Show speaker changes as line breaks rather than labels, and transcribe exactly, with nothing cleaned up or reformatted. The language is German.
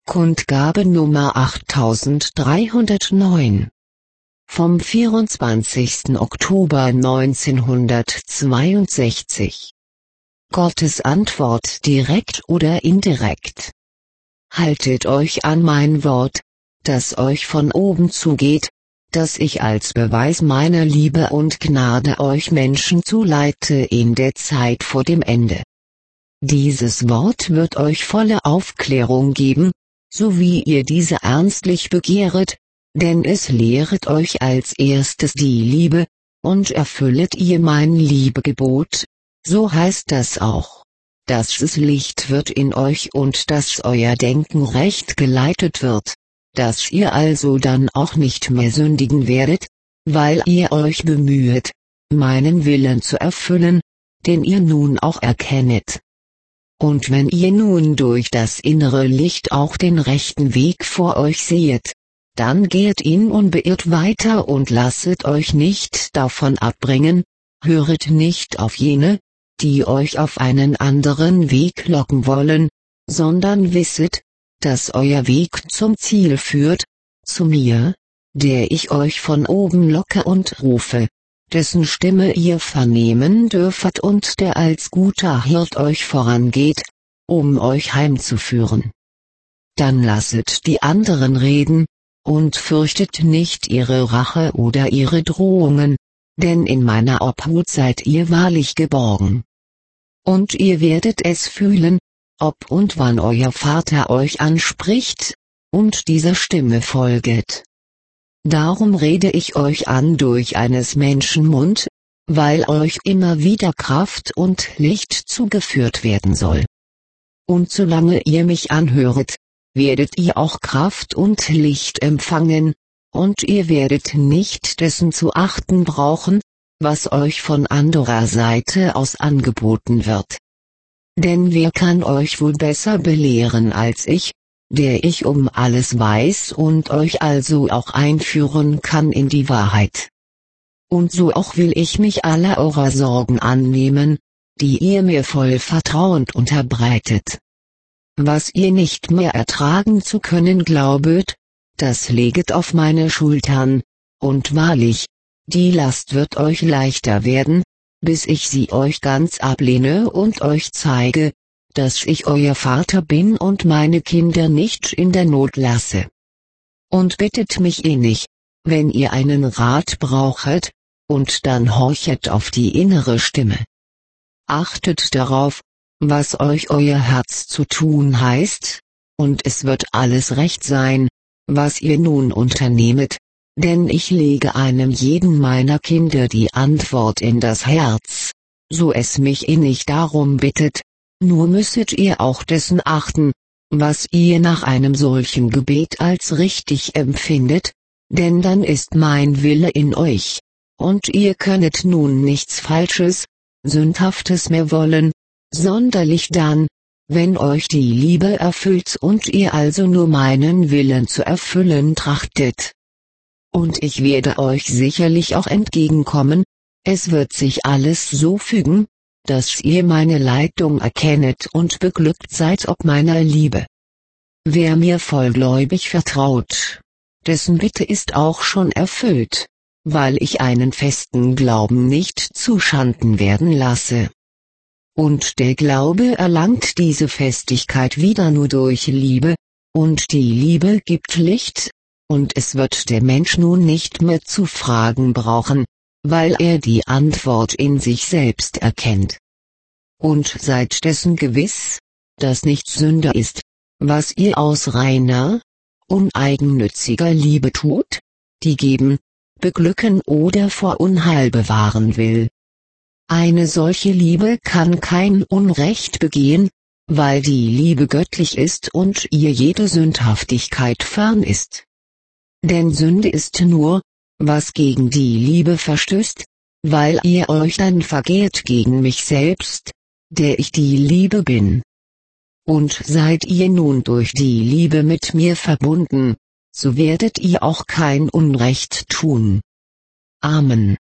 Kundgabe Nummer achttausenddreihundertneun vom vierundzwanzigsten Oktober neunzehnhundertzweiundsechzig. Gottes Antwort direkt oder indirekt. Haltet euch an mein Wort, das euch von oben zugeht, das ich als Beweis meiner Liebe und Gnade euch Menschen zuleite in der Zeit vor dem Ende. Dieses Wort wird euch volle Aufklärung geben, so wie ihr diese ernstlich begehret, denn es lehret euch als erstes die Liebe, und erfüllet ihr mein Liebegebot, so heißt das auch, dass es Licht wird in euch und dass euer Denken recht geleitet wird, dass ihr also dann auch nicht mehr sündigen werdet, weil ihr euch bemühet, meinen Willen zu erfüllen, den ihr nun auch erkennet. Und wenn ihr nun durch das innere Licht auch den rechten Weg vor euch sehet, dann geht ihn unbeirrt weiter und lasset euch nicht davon abbringen, höret nicht auf jene, die euch auf einen anderen Weg locken wollen, sondern wisset, dass euer Weg zum Ziel führt, zu mir, der ich euch von oben locke und rufe, dessen Stimme ihr vernehmen dürfet und der als guter Hirt euch vorangeht, um euch heimzuführen. Dann lasset die anderen reden, und fürchtet nicht ihre Rache oder ihre Drohungen, denn in meiner Obhut seid ihr wahrlich geborgen. Und ihr werdet es fühlen, ob und wann euer Vater euch anspricht, und dieser Stimme folget. Darum rede ich euch an durch eines Menschen Mund, weil euch immer wieder Kraft und Licht zugeführt werden soll. Und solange ihr mich anhöret, werdet ihr auch Kraft und Licht empfangen, und ihr werdet nicht dessen zu achten brauchen, was euch von anderer Seite aus angeboten wird. Denn wer kann euch wohl besser belehren als ich, der ich um alles weiß und euch also auch einführen kann in die Wahrheit. Und so auch will ich mich aller eurer Sorgen annehmen, die ihr mir voll vertrauend unterbreitet. Was ihr nicht mehr ertragen zu können glaubet, das leget auf meine Schultern, und wahrlich, die Last wird euch leichter werden, bis ich sie euch ganz ablehne und euch zeige, dass ich euer Vater bin und meine Kinder nicht in der Not lasse. Und bittet mich innig, wenn ihr einen Rat brauchet, und dann horchet auf die innere Stimme. Achtet darauf, was euch euer Herz zu tun heißt, und es wird alles recht sein, was ihr nun unternehmet, denn ich lege einem jeden meiner Kinder die Antwort in das Herz, so es mich innig darum bittet. Nur müsset ihr auch dessen achten, was ihr nach einem solchen Gebet als richtig empfindet, denn dann ist mein Wille in euch, und ihr könnet nun nichts Falsches, Sündhaftes mehr wollen, sonderlich dann, wenn euch die Liebe erfüllt und ihr also nur meinen Willen zu erfüllen trachtet. Und ich werde euch sicherlich auch entgegenkommen, es wird sich alles so fügen, dass ihr meine Leitung erkennet und beglückt seid ob meiner Liebe. Wer mir vollgläubig vertraut, dessen Bitte ist auch schon erfüllt, weil ich einen festen Glauben nicht zuschanden werden lasse. Und der Glaube erlangt diese Festigkeit wieder nur durch Liebe, und die Liebe gibt Licht, und es wird der Mensch nun nicht mehr zu fragen brauchen, weil er die Antwort in sich selbst erkennt. Und seid dessen gewiss, dass nichts Sünde ist, was ihr aus reiner, uneigennütziger Liebe tut, die geben, beglücken oder vor Unheil bewahren will. Eine solche Liebe kann kein Unrecht begehen, weil die Liebe göttlich ist und ihr jede Sündhaftigkeit fern ist. Denn Sünde ist nur, was gegen die Liebe verstößt, weil ihr euch dann vergehrt gegen mich selbst, der ich die Liebe bin. Und seid ihr nun durch die Liebe mit mir verbunden, so werdet ihr auch kein Unrecht tun. Amen.